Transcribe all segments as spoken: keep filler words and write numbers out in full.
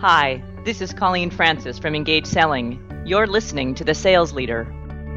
Hi, this is Colleen Francis from Engage Selling. You're listening to The Sales Leader.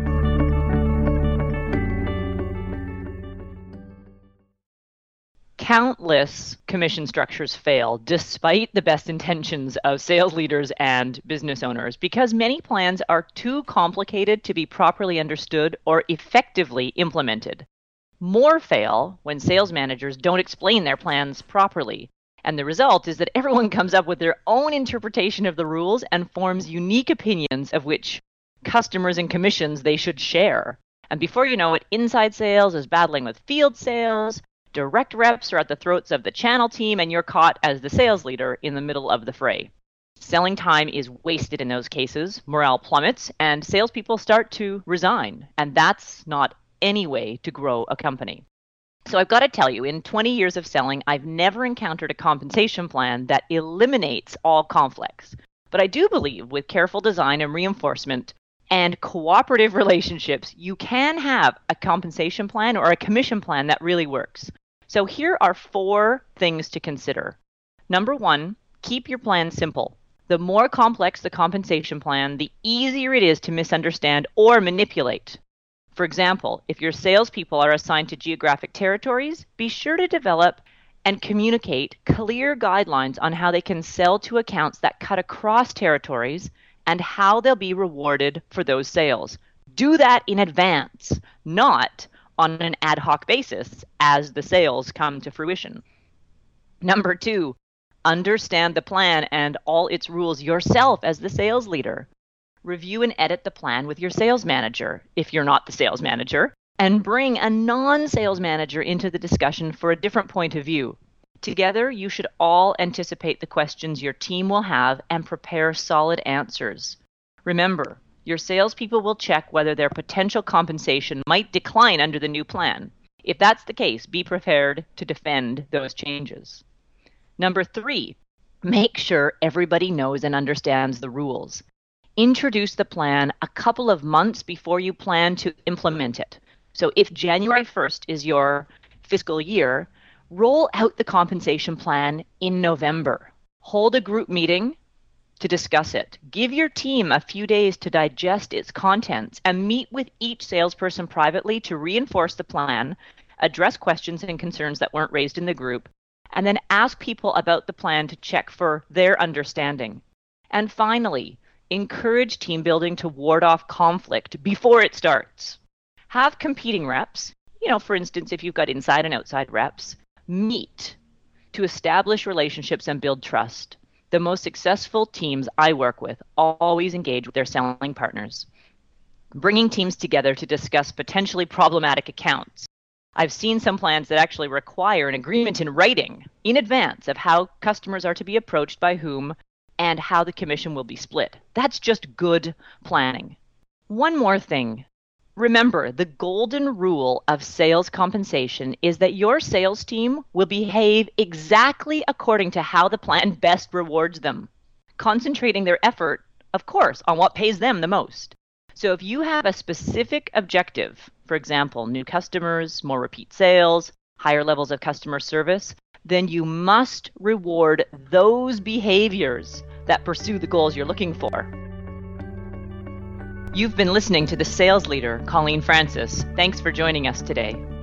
Countless commission structures fail despite the best intentions of sales leaders and business owners because many plans are too complicated to be properly understood or effectively implemented. More fail when sales managers don't explain their plans properly. And the result is that everyone comes up with their own interpretation of the rules and forms unique opinions of which customers and commissions they should share. And before you know it, inside sales is battling with field sales, direct reps are at the throats of the channel team, and you're caught as the sales leader in the middle of the fray. Selling time is wasted in those cases, morale plummets, and salespeople start to resign. And that's not any way to grow a company. So I've got to tell you, in twenty years of selling, I've never encountered a compensation plan that eliminates all conflicts. But I do believe with careful design and reinforcement and cooperative relationships, you can have a compensation plan or a commission plan that really works. So here are four things to consider. Number one, keep your plan simple. The more complex the compensation plan, the easier it is to misunderstand or manipulate. For example, if your salespeople are assigned to geographic territories, be sure to develop and communicate clear guidelines on how they can sell to accounts that cut across territories and how they'll be rewarded for those sales. Do that in advance, not on an ad hoc basis as the sales come to fruition. Number two, understand the plan and all its rules yourself as the sales leader. Review and edit the plan with your sales manager, if you're not the sales manager, and bring a non-sales manager into the discussion for a different point of view. Together, you should all anticipate the questions your team will have and prepare solid answers. Remember, your salespeople will check whether their potential compensation might decline under the new plan. If that's the case, be prepared to defend those changes. Number three, make sure everybody knows and understands the rules. Introduce the plan a couple of months before you plan to implement it. So if January first is your fiscal year, roll out the compensation plan in November. Hold a group meeting to discuss it. Give your team a few days to digest its contents and meet with each salesperson privately to reinforce the plan, address questions and concerns that weren't raised in the group, and then ask people about the plan to check for their understanding. And finally, encourage team building to ward off conflict before it starts. Have competing reps, you know, for instance, if you've got inside and outside reps, meet to establish relationships and build trust. The most successful teams I work with always engage with their selling partners, bringing teams together to discuss potentially problematic accounts. I've seen some plans that actually require an agreement in writing in advance of how customers are to be approached by whom and how the commission will be split. That's just good planning. One more thing. Remember, the golden rule of sales compensation is that your sales team will behave exactly according to how the plan best rewards them, concentrating their effort, of course, on what pays them the most. So if you have a specific objective, for example, new customers, more repeat sales, higher levels of customer service, then you must reward those behaviors that pursue the goals you're looking for. You've been listening to The Sales Leader, Colleen Francis. Thanks for joining us today.